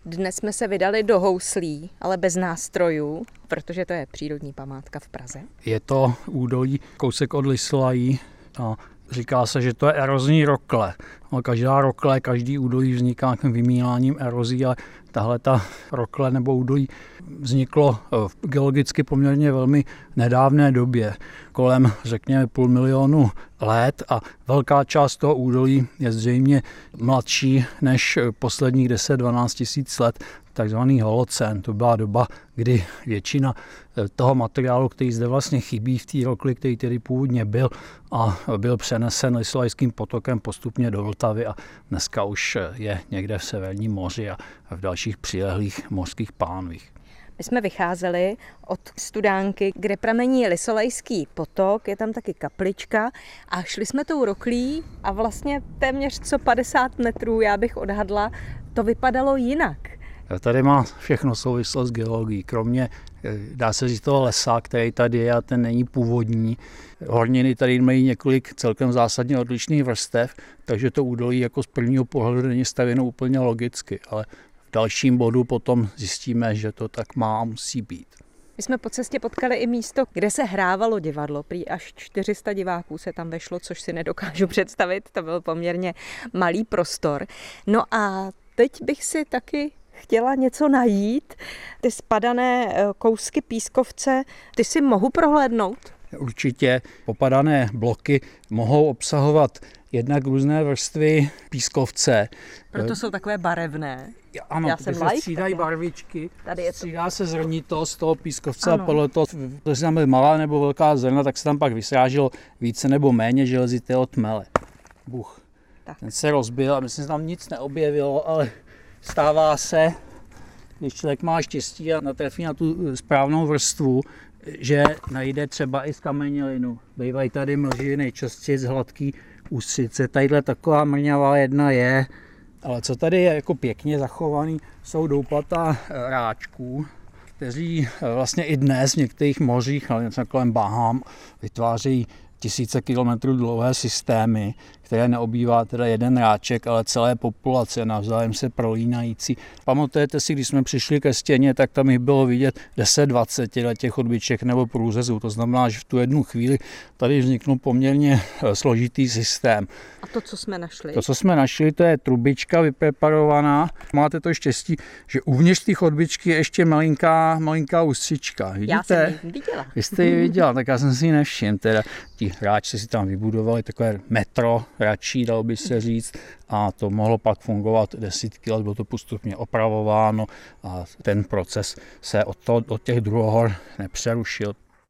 Dnes jsme se vydali do Houslí, ale bez nástrojů, protože to je přírodní památka v Praze. Je to údolí kousek od Lyslají a říká se, že to je erozní rokle. Každá rokle, každý údolí vzniká nějakým vymíláním erozí, ale tahle ta rokle nebo údolí vzniklo v geologicky poměrně velmi nedávné době, kolem řekněme 500 000 let, a velká část toho údolí je zřejmě mladší než posledních 10-12 tisíc let, takzvaný holocén. To byla doba, kdy většina toho materiálu, který zde vlastně chybí v té rokli, který tedy původně byl přenesen Lyslajským potokem postupně do Vltavy a dneska už je někde v Severním moři a v dalších přilehlých mořských pánvích. My jsme vycházeli od Studánky, kde pramení Lysolejský potok, je tam taky kaplička a šli jsme tou roklí a vlastně téměř co 50 metrů, já bych odhadla, to vypadalo jinak. Tady má všechno souvislost s geologií, kromě, dá se říct, toho lesa, který tady je a ten není původní. Horniny tady mají několik celkem zásadně odlišných vrstev, takže to údolí jako z prvního pohledu není stavěno úplně logicky, ale v dalším bodu potom zjistíme, že to tak má a musí být. My jsme po cestě potkali i místo, kde se hrávalo divadlo. Prý až 400 diváků se tam vešlo, což si nedokážu představit, to byl poměrně malý prostor. No a teď bych si taky chtěla něco najít. Ty spadané kousky pískovce, ty si mohu prohlédnout? Určitě popadané bloky mohou obsahovat jednak různé vrstvy pískovce. Proto jsou takové barevné. Ano, já jsem se střídají barvičky, střídá se zrnitost toho pískovce, ano. A podle toho, jestli tam byly malá nebo velká zrna, tak se tam pak vysráželo více nebo méně železitého tmele. Ten se rozbil a myslím, že tam nic neobjevilo, ale stává se, když člověk má štěstí a natrefí na tu správnou vrstvu, že najde třeba i zkamenělinu. Bývají tady mlži nejčastěji z hladký ústřice. Tadyhle taková mrňavá jedna je, ale co tady je jako pěkně zachovaný, jsou doupata ráčků, kteří vlastně i dnes v některých mořích, ale něco kolem Baham, vytvářejí tisíce kilometrů dlouhé systémy, které neobývá teda jeden ráček, ale celé populace navzájem se prolínající. Pamatujete si, když jsme přišli ke stěně, tak tam jich bylo vidět 10-20 těch odbyček nebo průřezů. To znamená, že v tu jednu chvíli tady vzniknul poměrně složitý systém. A to, co jsme našli? To, co jsme našli, to je trubička vypreparovaná. Máte to štěstí, že uvnitř těch odbyčky je ještě malinká ústřička. Vidíte? Já jsem ji viděla. Vy jste ji viděla, tak já jsem si ji nevšiml. Teda ti hráči si tam vybudovali takové metro radší, dalo by se říct, a to mohlo pak fungovat desítky let, bylo to postupně opravováno a ten proces se od těch druhohor nepřerušil.